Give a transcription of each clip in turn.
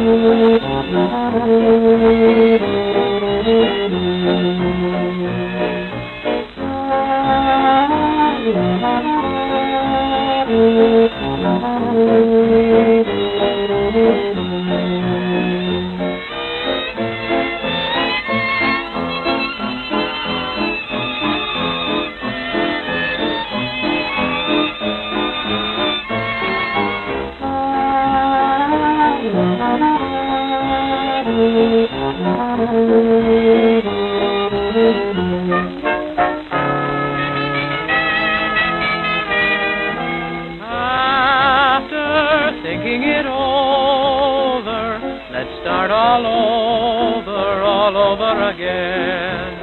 After thinking it over, let's start all over again.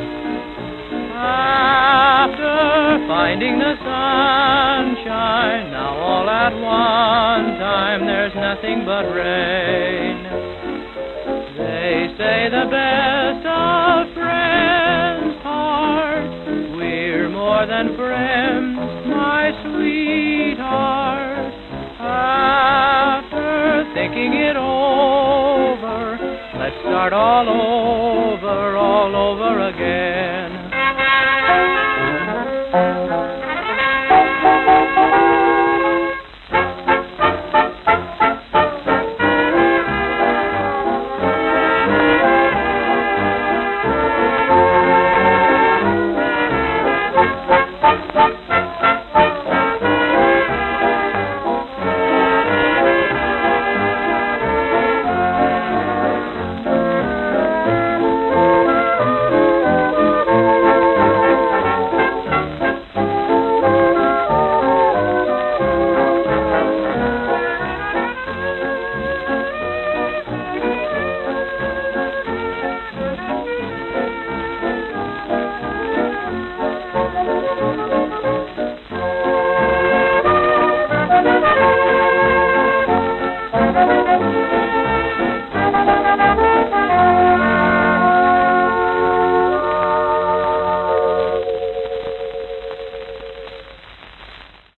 After finding the sunshine, now all at one time there's nothing but rain. They say the best of friends part. We're more than friends, my sweetheart. After thinking it over, let's start all over again.